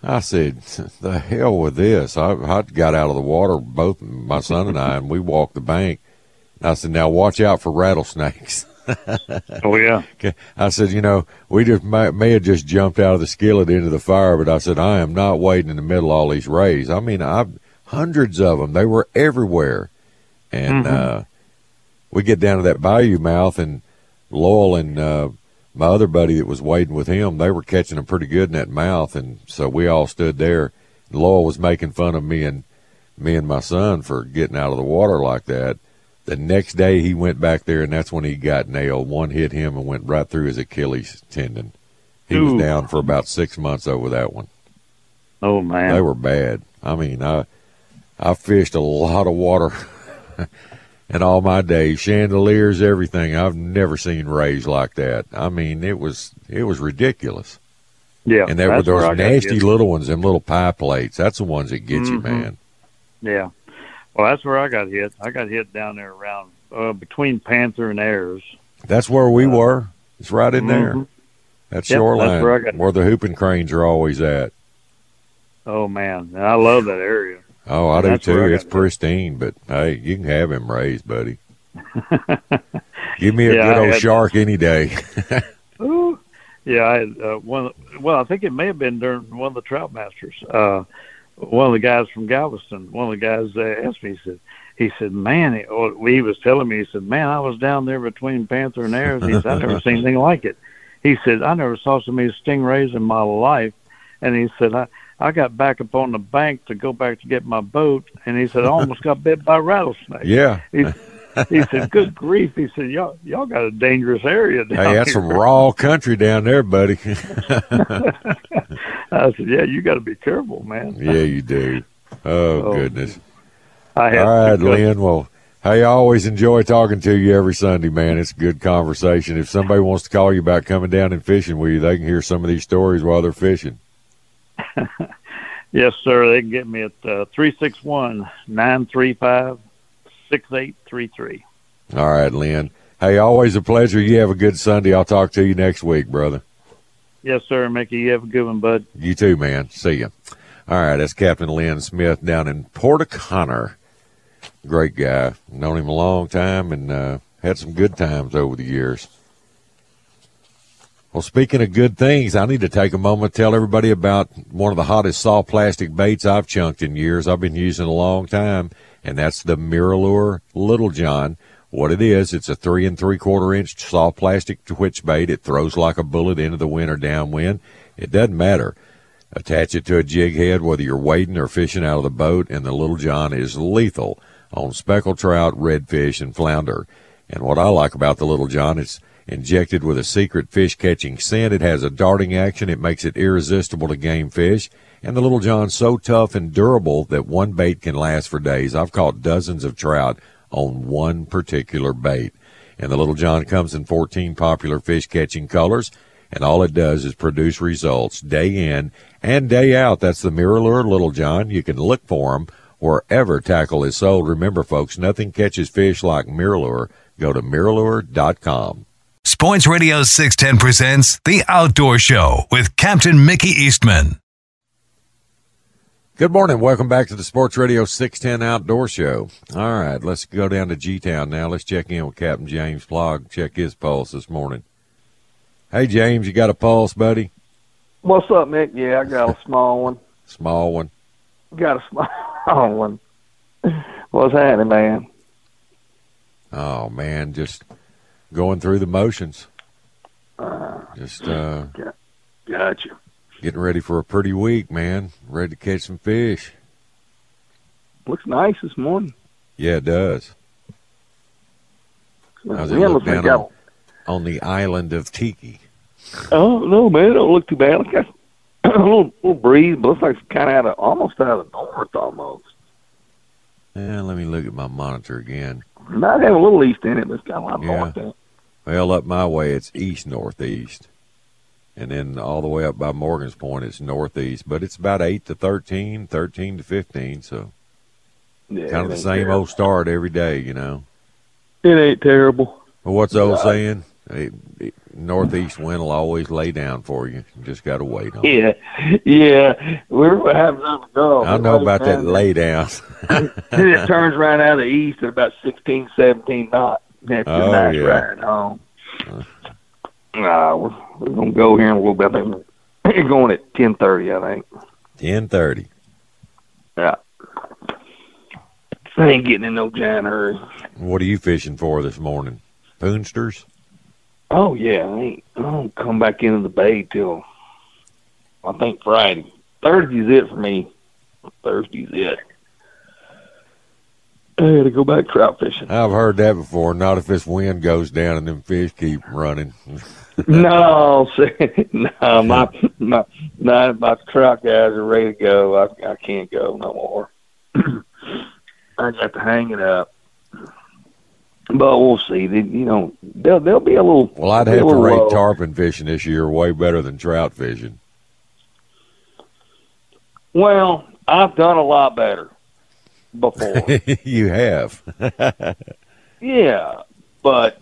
I said, the hell with this. I, I got out of the water, both my son and I, and we walked the bank. And I said, now watch out for rattlesnakes. Oh, yeah. I said, you know, we just may, may have just jumped out of the skillet into the fire, but I said, I am not waiting in the middle of all these rays. I mean, I've hundreds of them. They were everywhere. And mm-hmm. uh, we get down to that bayou mouth, and Lowell and uh, my other buddy that was wading with him, they were catching them pretty good in that mouth. And so we all stood there. Lowell was making fun of me and me and my son for getting out of the water like that. The next day he went back there, and that's when he got nailed. One hit him and went right through his Achilles tendon. He Ooh. was down for about six months over that one. Oh, man. They were bad. I mean, I I fished a lot of water in all my days, chandeliers, everything. I've never seen rays like that. I mean, it was it was ridiculous. Yeah. And there were those nasty little ones, them little pie plates. That's the ones that get mm-hmm. you, man. Yeah. Well, that's where I got hit. I got hit down there around uh, between Panther and Ayers. That's where we uh, were. It's right in mm-hmm. there. That's yep, shoreline, that's where, I got where the hooping cranes are always at. Oh, man. And I love that area. Oh, I and do too. It's pristine, but, hey, you can have him raised, buddy. Give me a yeah, good old shark that. any day. Ooh. Yeah, I had uh, one. Well, I think it may have been during one of the Trout Masters. Uh One of the guys from Galveston, one of the guys uh, asked me, he said, he said, man, he, oh, he was telling me, he said, man, I was down there between Panther and Ayers. He said, I never seen anything like it. He said, I never saw so many stingrays in my life. And he said, I, I got back up on the bank to go back to get my boat. And he said, I almost got bit by a rattlesnake. Yeah. He, he said, good grief. He said, y'all, y'all got a dangerous area down Hey, that's here. some raw country down there, buddy. I said, yeah, you got to be careful, man. Yeah, you do. Oh, oh goodness. I have All right, Lynn. Well, hey, I always enjoy talking to you every Sunday, man. It's a good conversation. If somebody wants to call you about coming down and fishing with you, they can hear some of these stories while they're fishing. Yes, sir. They can get me at uh, three six one, nine three five, six eight three three. All right, Lynn. Hey, always a pleasure. You have a good Sunday. I'll talk to you next week, brother. Yes, sir, Mickey. You have a good one, bud. You too, man. See you. All right, that's Captain Lynn Smith down in Port O'Connor. Great guy. Known him a long time and uh, had some good times over the years. Well, speaking of good things, I need to take a moment to tell everybody about one of the hottest soft plastic baits I've chunked in years. I've been using a long time, and that's the MirrOlure Little John. What it is, it's a three and three quarter inch soft plastic twitch bait. It throws like a bullet into the wind or downwind. It doesn't matter. Attach it to a jig head, whether you're wading or fishing out of the boat, and the Little John is lethal on speckled trout, redfish, and flounder. And what I like about the Little John, it's injected with a secret fish-catching scent. It has a darting action. It makes it irresistible to game fish. And the Little John's so tough and durable that one bait can last for days. I've caught dozens of trout on one particular bait. And the Little John comes in fourteen popular fish-catching colors, and all it does is produce results day in and day out. That's the MirrOlure Little John. You can look for them wherever tackle is sold. Remember, folks, nothing catches fish like MirrOlure. Go to Mirrolure dot com. Sports Radio six ten presents The Outdoor Show with Captain Mickey Eastman. Good morning. Welcome back to the Sports Radio six ten Outdoor Show. All right, let's go down to G-Town now. Let's check in with Captain James Plog, check his pulse this morning. Hey, James, you got a pulse, buddy? What's up, Mick? Yeah, I got a small one. Small one? Got a small one. What's happening, man? Oh, man, just going through the motions. Uh, just uh, got, gotcha. Getting ready for a pretty week, man. Ready to catch some fish. Looks nice this morning. Yeah, it does. How's it Yeah, look looks like down on, on the island of Tiki? Oh, no, man, it don't look too bad. Look at a little, little breeze, but looks like it's kind of out of, almost out of the north, almost. Yeah, let me look at my monitor again. Might have a little east in it, but it's got a lot of yeah. north in it. Well, up my way, it's east-northeast. And then all the way up by Morgan's Point, it's northeast. But it's about eight to thirteen, thirteen to fifteen, so yeah, kind of the same terrible. old start every day, you know. It ain't terrible. Well, what's the old saying? It, it, northeast wind will always lay down for you. You just got to wait on it. Yeah, yeah. We're having something to go. I know about that lay down. Then it turns right out of the east at about sixteen, seventeen knots. That's oh, a nice yeah. ride home. Uh, nah, we're, we're going to go here in a little bit. I think we're going at ten thirty, I think. ten thirty. Yeah. I ain't getting in no giant hurry. What are you fishing for this morning? Poonsters? Oh, yeah. I ain't I don't come back into the bay till, I think, Friday. Thursday's it for me. Thursday's it. I got to go back trout fishing. I've heard that before. Not if this wind goes down and them fish keep running. no, see, no, my, my, my, my trout guys are ready to go. I, I can't go no more. I got to hang it up. But we'll see. They, you know, they'll, they'll be a little. Well, I'd have to rate low. tarpon fishing this year way better than trout fishing. Well, I've done a lot better before. You have. Yeah, but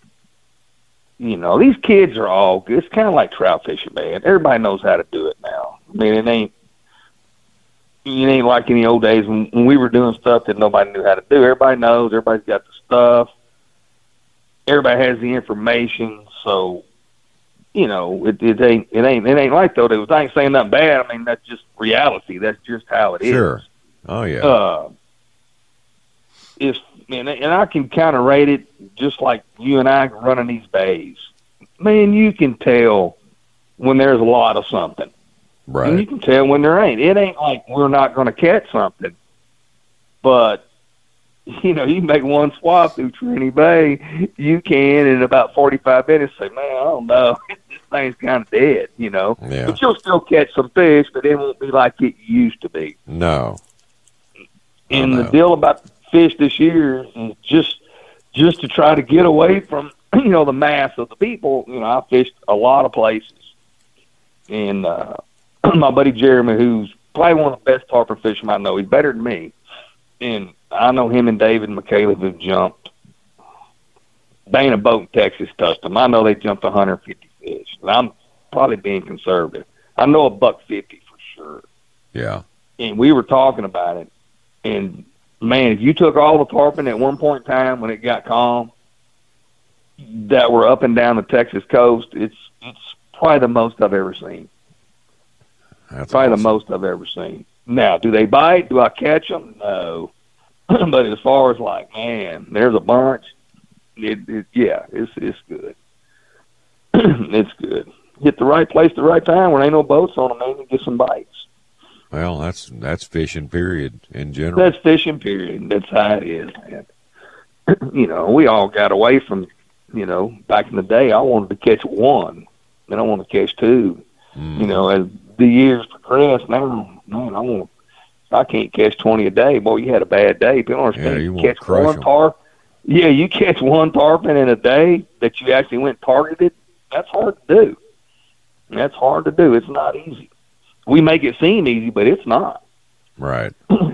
you know, these kids are all good. It's kind of like trout fishing, man. Everybody knows how to do it now. I mean, it ain't it ain't like in the old days when, when we were doing stuff that nobody knew how to do. Everybody knows. Everybody's got the stuff. Everybody has the information. So, you know, it, it ain't it ain't it ain't like though. It was, I ain't saying nothing bad. I mean, that's just reality. That's just how it is. Sure. Oh yeah. Uh, if and, and I can kind of rate it just like you and I running these bays. Man, you can tell when there's a lot of something. Right. And you can tell when there ain't. It ain't like we're not going to catch something. But, you know, you make one swap through Trinity Bay, you can in about forty-five minutes say, man, I don't know. This thing's kind of dead, you know. Yeah. But you'll still catch some fish, but it won't be like it used to be. No. And oh, no. the deal about the fish this year is just just to try to get away from, you know, the mass of the people. You know, I fished a lot of places. And uh, my buddy Jeremy, who's probably one of the best tarpon fishermen I know, he's better than me. And I know him and David McCaleb have jumped. Dana Boat in Texas touched them. I know they jumped one hundred fifty fish. And I'm probably being conservative. I know a buck fifty for sure. Yeah. And we were talking about it. And, man, if you took all the tarpon at one point in time when it got calm that were up and down the Texas coast, it's it's probably the most I've ever seen. That's probably awesome. the most I've ever seen. Now, do they bite? Do I catch them? No. But as far as like, man, there's a bunch. It, it yeah, it's it's good. It's good. Hit the right place, the right time. When ain't no boats on them, man, you get some bites. Well, that's that's fishing. Period. In general. That's fishing. Period. That's how it is, man. You know, we all got away from. You know, back in the day, I wanted to catch one, then I want to catch two. Mm. You know, as the years progress, now, man, I want. I can't catch twenty a day. Boy, you had a bad day. People don't understand. Yeah, you you want catch to crush one them. tarp. Yeah, you catch one tarpon in a day that you actually went targeted. That's hard to do. That's hard to do. It's not easy. We make it seem easy, but it's not. Right.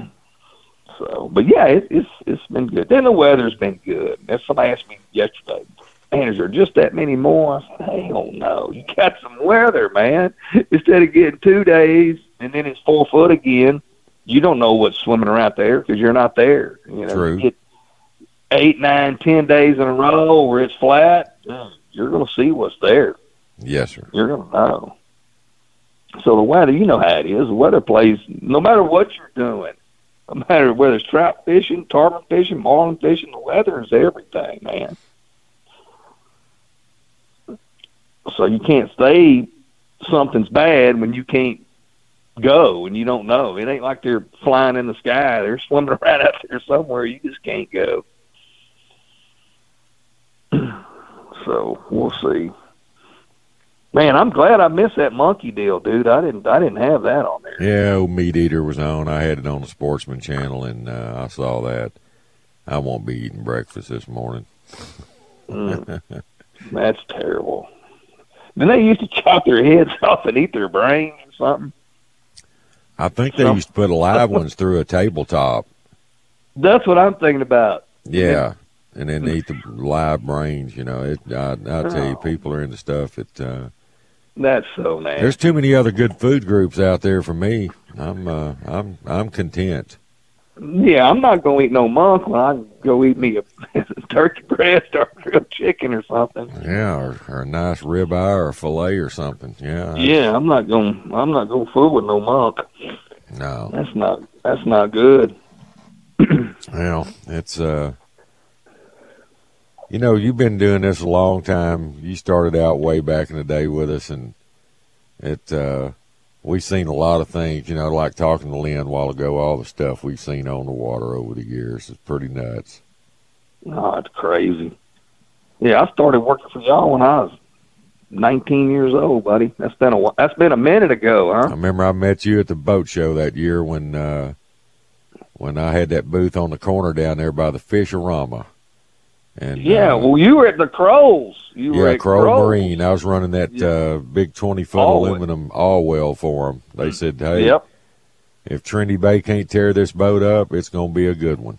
So, but yeah, it, it's it's been good. Then the weather's been good. If somebody asked me yesterday, man, is there just that many more? I said, hell no. You got some weather, man. Instead of getting two days and then it's four foot again, you don't know what's swimming around there because you're not there. You know, True. You get eight, nine, ten days in a row where it's flat, you're going to see what's there. Yes, sir. You're going to know. So the weather, you know how it is. The weather plays, no matter what you're doing, no matter whether it's trout fishing, tarpon fishing, marlin fishing, the weather is everything, man. So you can't say something's bad when you can't go and you don't know. It ain't like they're flying in the sky. They're swimming around out there somewhere. You just can't go. So we'll see. Man, I'm glad I missed that monkey deal, dude. I didn't. I didn't have that on there. Yeah, old Meat Eater was on. I had it on the Sportsman channel, and uh, I saw that. I won't be eating breakfast this morning. Mm. That's terrible. Then they used to chop their heads off and eat their brains or something. I think they used to put live ones through a tabletop. That's what I'm thinking about. Yeah, and then eat the live brains. You know, it, I, I tell you, Oh. people are into stuff that. Uh, That's so nasty. there's too many other good food groups out there for me. I'm, uh, I'm, I'm content. Yeah, I'm not gonna eat no monk when I can go eat me a turkey breast or grilled chicken or something. Yeah, or, or a nice ribeye or a fillet or something. Yeah. Yeah, I'm not gonna. I'm not gonna fool with no monk. No. That's not. That's not good. Well, it's uh, you know, you've been doing this a long time. You started out way back in the day with us, and it uh, we've seen a lot of things. You know, like talking to Lynn a while ago, all the stuff we've seen on the water over the years is pretty nuts. Oh, it's crazy. Yeah, I started working for y'all when I was nineteen years old, buddy. That's been a wh- that's been a minute ago, I huh? remember I met you at the boat show that year when uh, when I had that booth on the corner down there by the Fisherama. And Yeah, uh, well, you were at the Crows. You were yeah, at Crow Crows. Marine. I was running that Yeah. uh, big twenty foot All well. aluminum all well for them. They said, "Hey, Yep. if Trinity Bay can't tear this boat up, it's going to be a good one."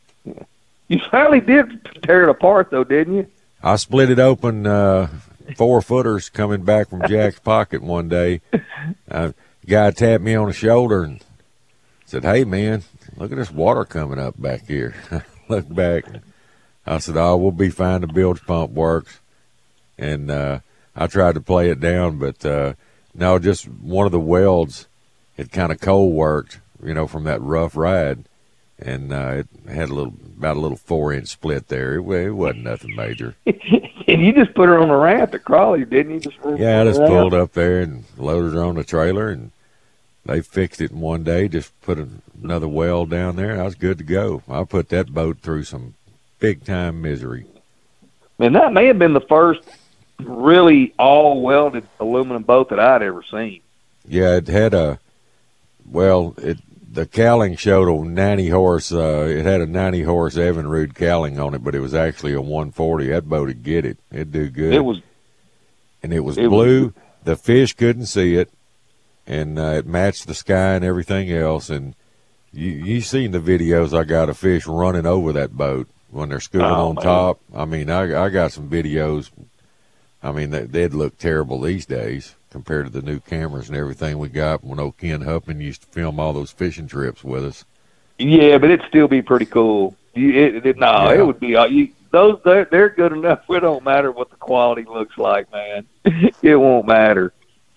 You finally did tear it apart, though, didn't you? I split it open, uh, four footers coming back from Jack's pocket one day. Uh, guy tapped me on the shoulder and said, "Hey, man, look at this water coming up back here." I looked back. I said, "Oh, we'll be fine. The bilge pump works." And uh, I tried to play it down, but uh, no, just one of the welds had kind of cold worked, you know, from that rough ride. And uh, it had a little, about a little four-inch split there. It, wa- it wasn't nothing major. And you just put her on the ramp at Crawley, didn't you? Just Yeah, I just pulled up there and loaded her on the trailer, and they fixed it in one day. Just put a, another weld down there, and I was good to go. I put that boat through some big-time misery. And that may have been the first really all welded aluminum boat that I'd ever seen. Yeah, it had a, well, it the cowling showed a ninety horse. Uh, it had a ninety horse Evinrude cowling on it, but it was actually a one forty. That boat would get it. It'd do good. It was, and it was it blue. was- The fish couldn't see it, and uh, it matched the sky and everything else. And you you seen the videos? I got of fish running over that boat when they're schooling Oh, on man. top. I mean, I I got some videos. I mean, they, they'd look terrible these days compared to the new cameras and everything we got. When old Ken Huppman used to film all those fishing trips with us. yeah, but it'd still be pretty cool. You, it, it, no, Yeah. it would be, uh, you, those, they're, they're good enough. It don't matter what the quality looks like, man. It won't matter.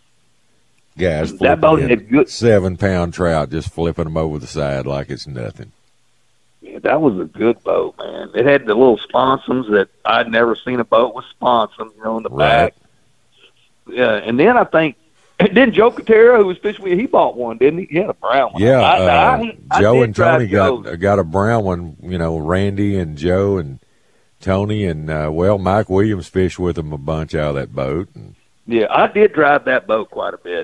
Guys, That boat flipping had in good- seven pound trout, just flipping them over the side like it's nothing. Yeah, that was a good boat, man. It had the little sponsons that I'd never seen a boat with sponsons, you know, in the Right. back. Yeah, and then I think, then Joe Cotero, who was fishing with, he bought one, didn't he? He had a brown one. Yeah, I, uh, I, I Joe did and drive Tony Joe's. got got a brown one. You know, Randy and Joe and Tony and uh, well, Mike Williams fished with them a bunch out of that boat. And, Yeah, I did drive that boat quite a bit.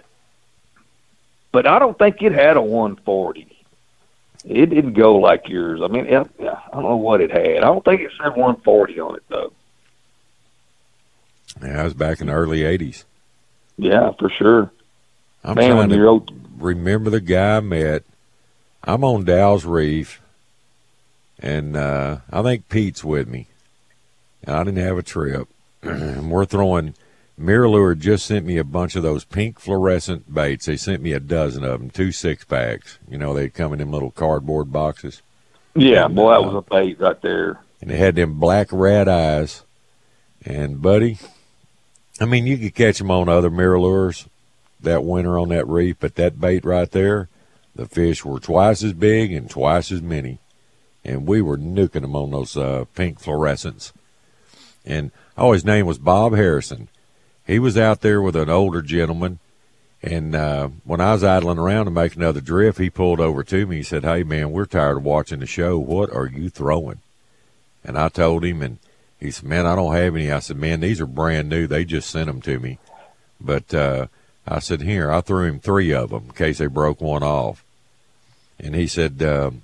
But I don't think it had a one forty. It didn't go like yours. I mean, it, I don't know what it had. I don't think it said one forty on it, though. yeah, I was back in the early eighties. Yeah, for sure. I'm Man, trying when to you're old, remember the guy I met. I'm on Dow's Reef, and uh, I think Pete's with me. I didn't have a trip. We're throwing. Mirror just sent me a bunch of those pink fluorescent baits. They sent me a dozen of them, two six packs. You know, they come in them little cardboard boxes. yeah, And, boy, that uh, was a bait right there. And they had them black rat eyes. And, buddy, I mean, you could catch them on other mirror lures that winter on that reef, but that bait right there, the fish were twice as big and twice as many. And we were nuking them on those uh, pink fluorescents. And, oh, his name was Bob Harrison. He was out there with an older gentleman, and uh, when I was idling around to make another drift, he pulled over to me. He said, "Hey, man, we're tired of watching the show. What are you throwing?" And I told him, and he said, "Man, I don't have any." I said, "Man, these are brand new. They just sent them to me." But uh, I said, "Here," I threw him three of them in case they broke one off. And he said, um,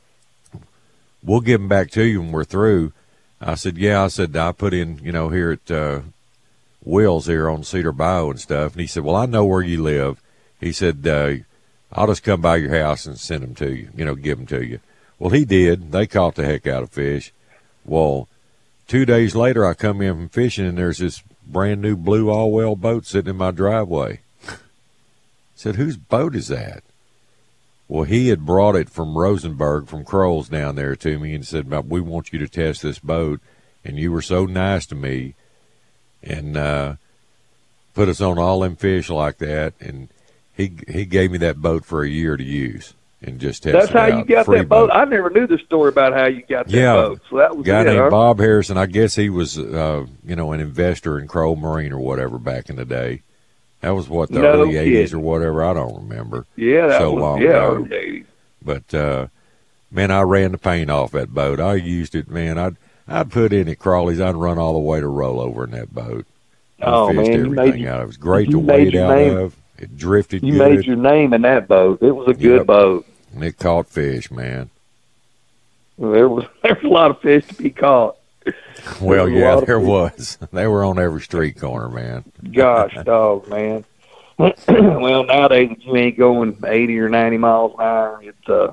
"We'll give them back to you when we're through." I said, "Yeah." I said, "I put in, you know, here at uh, Will's here on Cedar Bayou and stuff." And he said, "Well, I know where you live." He said, uh, "I'll just come by your house and send them to you, you know, give them to you." Well, he did. They caught the heck out of fish. Well, two days later, I come in from fishing, and there's this brand new blue all-well boat sitting in my driveway. I said, whose boat is that? Well, he had brought it from Rosenberg, from Kroll's down there to me, and said, we want you to test this boat, and you were so nice to me, and uh, put us on all them fish like that, and he he gave me that boat for a year to use. And just test That's it how out. you got Free that boat. boat. I never knew the story about how you got that yeah, boat. So that was a guy it, named huh? Bob Harrison. I guess he was, uh, you know, an investor in Kroll Marine or whatever back in the day. That was what the no early eighties or kidding. whatever. I don't remember. Yeah, that so was long yeah, ago. early eighties. But uh, man, I ran the paint off that boat. I used it, man. I'd I'd put in at Crawley's. I'd run all the way to rollover in that boat. I oh fished man, you everything made, out. It was great to you made wade your out name. of. It drifted You good. made your name in that boat. It was a good Yep. boat. And it caught fish, man. Well, there was there was a lot of fish to be caught. Well, There was a yeah, lot of there fish. was. They were on every street corner, man. Gosh, dog, man. Well, nowadays if you ain't going eighty or ninety miles an hour, it's uh.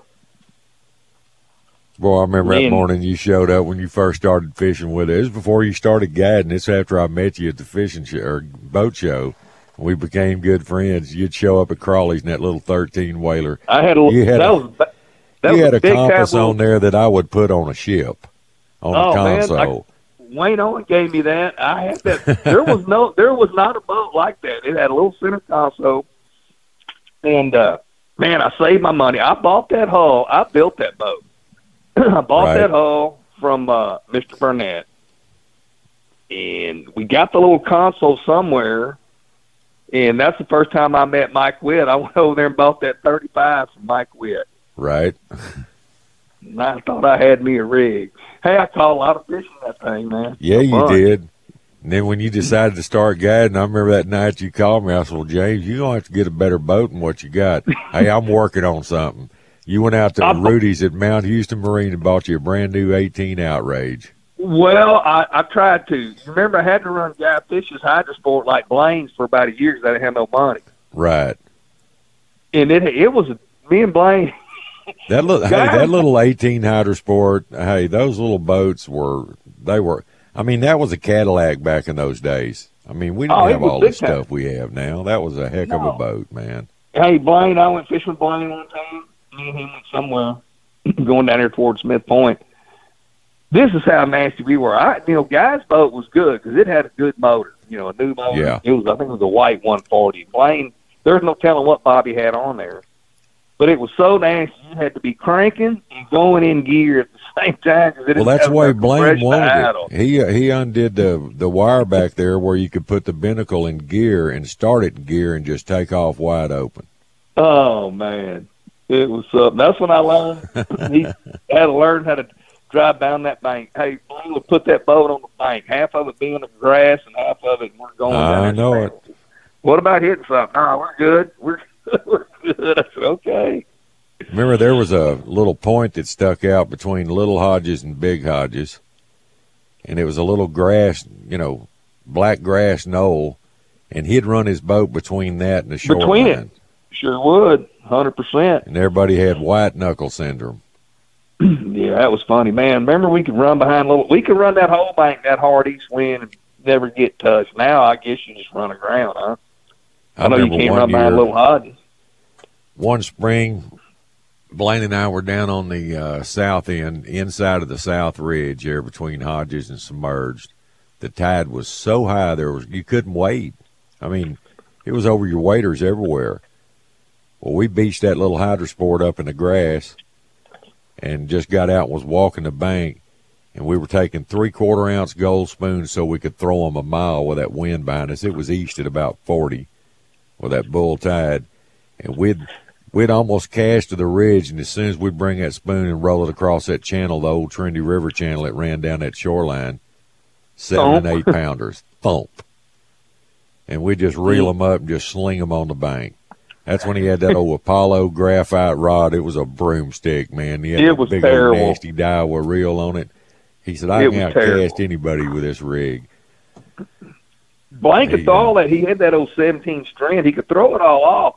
Boy, I remember that Man. morning you showed up when you first started fishing with us. It was before you started guiding. It's after I met you at the fishing show, or boat show. We became good friends. You'd show up at Crawley's in that little thirteen wheeler. I had a You had that a- was that you was had a big compass time on there that I would put on a ship, on Oh, the man, console. Wayne Owen gave me that. I had that. There was no, there was not a boat like that. It had a little center console, and uh, man, I saved my money. I bought that hull. I built that boat. I bought Right. that hull from uh, Mister Burnett, and we got the little console somewhere. And that's the first time I met Mike Witt. I went over there and bought that thirty-five from Mike Witt. Right. And I thought I had me a rig. Hey, I caught a lot of fish in that thing, man. Yeah, A you bunch. did. And then when you decided to start guiding, I remember that night you called me. I said, well, James, you're going to have to get a better boat than what you got. Hey, I'm working on something. You went out to I'm- Rudy's at Mount Houston Marine and bought you a brand new eighteen Outrage. Well, I, I tried to. You remember, I had to run Guy Fish's Hydrosport like Blaine's for about a year because I didn't have no money. Right. And it it was me and Blaine. That little, hey, Guys- that little eighteen Hydrosport, hey, those little boats were, they were, I mean, that was a Cadillac back in those days. I mean, we didn't Oh, it have was all big the time. stuff we have now. That was a heck of No. a boat, man. Hey, Blaine, I went fishing with Blaine one time. Me and him went somewhere, going down there towards Smith Point. This is how nasty we were. I, you know, Guy's boat was good because it had a good motor. You know, a new motor. Yeah. It was, I think, it was a white one forty. Blaine, there's no telling what Bobby had on there, but it was so nasty you had to be cranking and going in gear at the same time. 'cause it Well, didn't that's have why enough Blaine compression to wanted idle. it. He uh, he undid the the wire back there where you could put the binnacle in gear and start it in gear and just take off wide open. Oh man, it was something. That's when I learned. He had to learn how to drive down that bank. Hey, Blaine would put that boat on the bank, half of it being the grass and half of it we're going down I there. know it. What about hitting something? No, we're good. We're we're good. I said, okay. Remember, there was a little point that stuck out between Little Hodges and Big Hodges, and it was a little grass, you know, black grass knoll, and he'd run his boat between that and the shoreline. Between it. Sure would, hundred percent. And everybody had white knuckle syndrome. Yeah, that was funny, man. Remember, we could run behind little. We could run that whole bank that hard east wind and never get touched. Now, I guess you just run aground, huh? I, I know you remember can't one run behind year- little Hodges. One spring, Blaine and I were down on the uh, south end, inside of the South Ridge there between Hodges and Submerged. The tide was so high there was you couldn't wade. I mean, it was over your waders everywhere. Well, we beached that little Hydrosport up in the grass and just got out and was walking the bank, and we were taking three-quarter ounce gold spoons so we could throw them a mile with that wind behind us. It was east at about forty with that bull tide, and we'd we'd almost cast to the ridge, and as soon as we'd bring that spoon and roll it across that channel, the old Trinity River channel that ran down that shoreline, seven and eight pounders, thump. And we'd just reel them up and just sling them on the bank. That's when he had that old Apollo graphite rod. It was a broomstick, man. He had It a was big terrible. old nasty Daiwa reel on it. He said, I It can was outcast terrible. anybody with this rig. Blaine There could you throw go. all that. He had that old seventeen strand. He could throw it all off.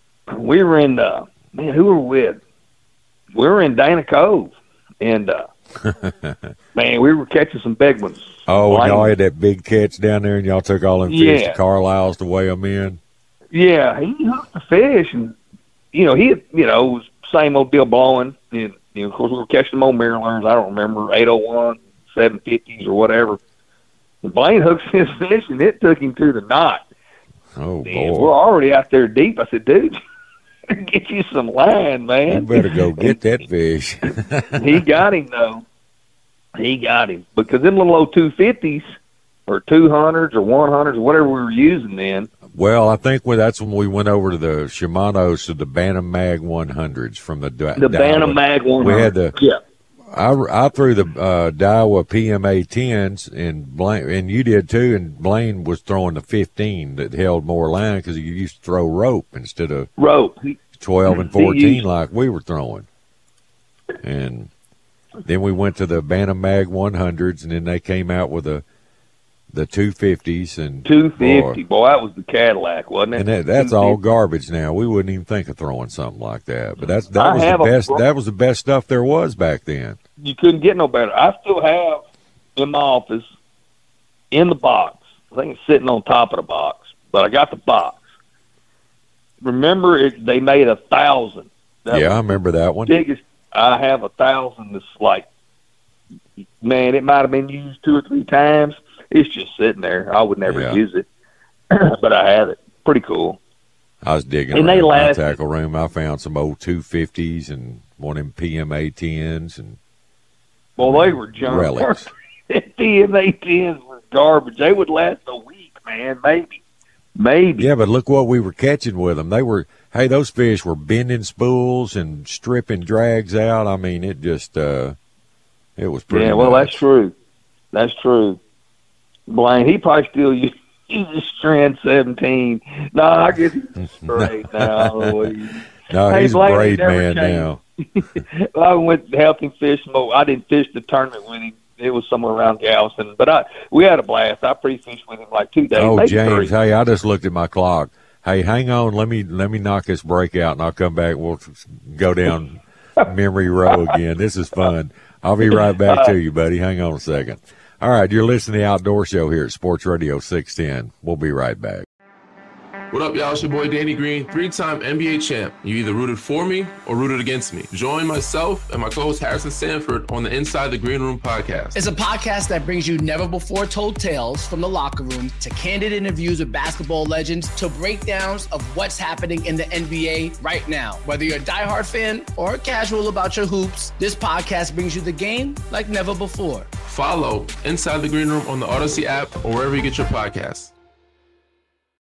We were in, uh, man, who were we with? We were in Dana Cove, and uh, Man, we were catching some big ones. Oh, Blaine. y'all had that big catch down there, and y'all took all them fish Yeah. to Carlisle's to weigh them in? Yeah, he hooked the fish, and, you know, he, had, you know, was same old deal blowing. And, you know, of course, we were catching them old Marylanders. I don't remember, eight oh one, seven fifties or whatever. And Blaine hooks his fish, and it took him to the knot. Oh, And boy. we're already out there deep. I said, dude, get you some line, man. You better go get that fish. He got him, though. He got him. Because them little old two fifties or two hundreds or one hundreds or whatever we were using then. Well, I think when that's when we went over to the Shimano's to the Bantam Mag one hundreds from the The Bantam Mag one hundred. We had the yeah. I, I threw the uh, Daiwa P M A tens, and Blaine, and you did too, and Blaine was throwing the fifteen that held more line because he used to throw rope instead of rope twelve and fourteen like we were throwing. And then we went to the Bantam Mag one hundreds, and then they came out with a the two fifties and two fifty. Boy, that was the Cadillac, wasn't it? And that, that's all garbage now. We wouldn't even think of throwing something like that. But that's that I was the have a- best. That was the best stuff there was back then. You couldn't get no better. I still have in my office, in the box. I think it's sitting on top of the box, but I got the box. Remember, it, they made a thousand. That Yeah, was I remember that one. the biggest. I have a thousand. That's like, man, it might have been used two or three times. It's just sitting there. I would never Yeah. use it, but I have it. Pretty cool. I was digging And around they in my lasted. tackle room. I found some old two fifties and one of them P M A tens and Well, they were junk. relics. P M A tens were garbage. They would last a week, man, maybe. Maybe. Yeah, but look what we were catching with them. They were, hey, those fish were bending spools and stripping drags out. I mean, it just, uh, it was pretty Yeah, well, nuts. that's true. That's true. Blaine, he probably still uses uses Strand seventeen. No, I guess he's straight now. No, Hey, he's Blaine, a braid he never man changed. now. I went to help him fish more. I didn't fish the tournament with him. It was somewhere around Galveston, but I we had a blast. I pre-fished with him like two days. Oh, maybe James, three. hey, I just looked at my clock. Hey, hang on. Let me let me knock this break out, and I'll come back. We'll go down memory row again. This is fun. I'll be right back to you, buddy. Hang on a second. All right, you're listening to the Outdoor Show here at Sports Radio six ten. We'll be right back. What up, y'all? It's your boy Danny Green, three-time N B A champ. You either rooted for me or rooted against me. Join myself and my co-host Harrison Sanford on the Inside the Green Room podcast. It's a podcast that brings you never-before-told tales from the locker room to candid interviews with basketball legends to breakdowns of what's happening in the N B A right now. Whether you're a diehard fan or casual about your hoops, this podcast brings you the game like never before. Follow Inside the Green Room on the Odyssey app or wherever you get your podcasts.